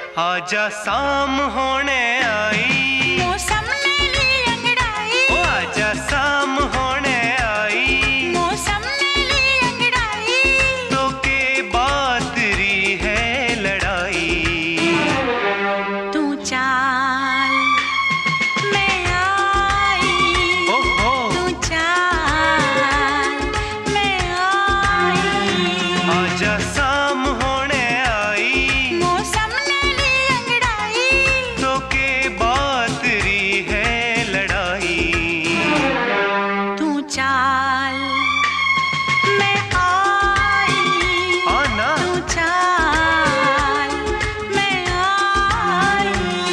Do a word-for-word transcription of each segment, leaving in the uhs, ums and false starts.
आजा शाम होने आई, मौसम ले ली अंगड़ाई। ओ आजा शाम होने आई, मौसम ले ली अंगड़ाई। तो के बात री है लड़ाई। तू चाल मैं आई, ओ हो तू चाल मैं आई। आजा शाम होने आई, मौसम ले ली अंगड़ाई। तो के बात री है लड़ाई। तू चाल मैं आई, आना तू चाल मैं आई।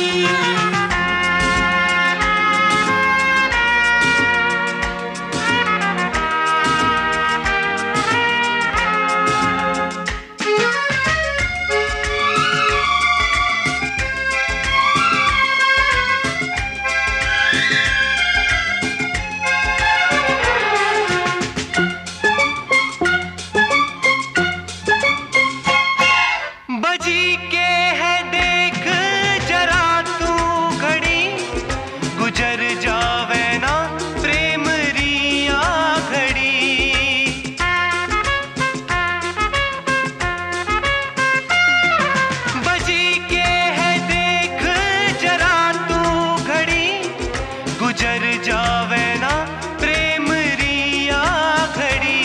बजी के है देख जरा तू घड़ी, गुजर जावे ना प्रेम रिया घड़ी। बजी के है देख जरा तू घड़ी, गुजर जावे ना प्रेम रिया घड़ी।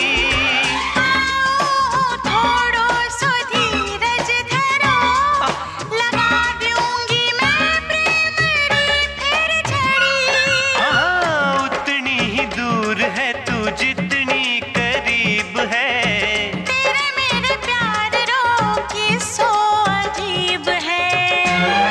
थोड़ो सो धीरज धरो, लगा दूंगी मैं प्रेम री फिर झड़ी। हाँ, उतनी ही दूर है तू जितनी करीब है। तेरे मेरे प्यार रोकी सो अजीब है।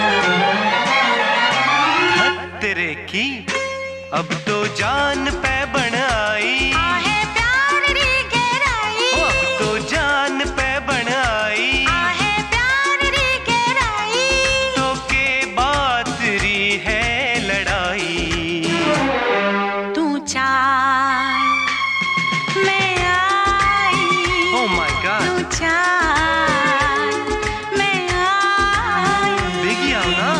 तेरे की अब तो जान पे बन आई, आहे प्यार री गहराई। ओ अब तो जान पे बन आई, आहे प्यार री गहराई। तो के बात री है लड़ाई। तू चाल मैं आई, ओ माय गॉड, तू चाल मैं आई। बिगी आओ ना।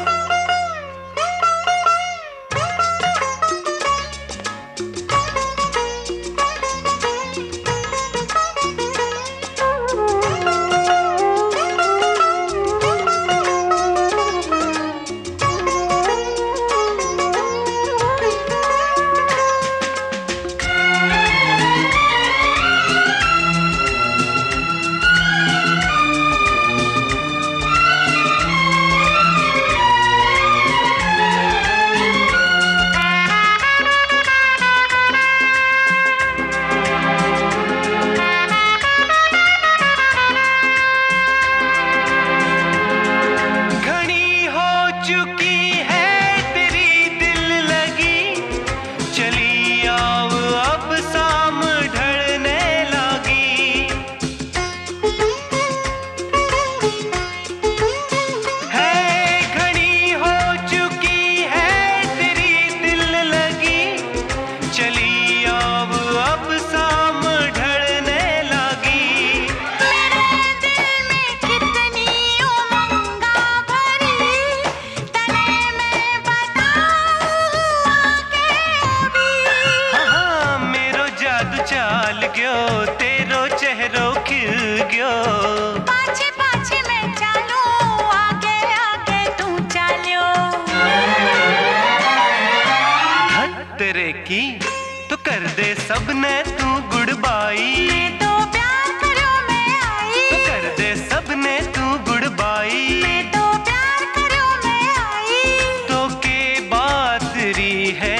घनी हो चुकी है तेरी दिल लगी, चली आओ अब शाम ढलने लगी। है घनी हो चुकी है तेरी दिल लगी, चली आओ अब शाम ढलने लगी। मेरे दिल में कितनी उमंगा भरी, तने मैं बताऊं आके अभी। हाँ, मेरो जादू चाल गयो, तेरो चेहरो खिल गयो। पाछे पाछे मैं चालूं, आगे आगे तू चालियो। हट तेरे की तो कर दे सबने तू गुड बाई, मैं तो प्यार करो मैं आई। तो कर दे सबने तू गुड बाई। मैं तो प्यार करो मैं आई। तो के बात री है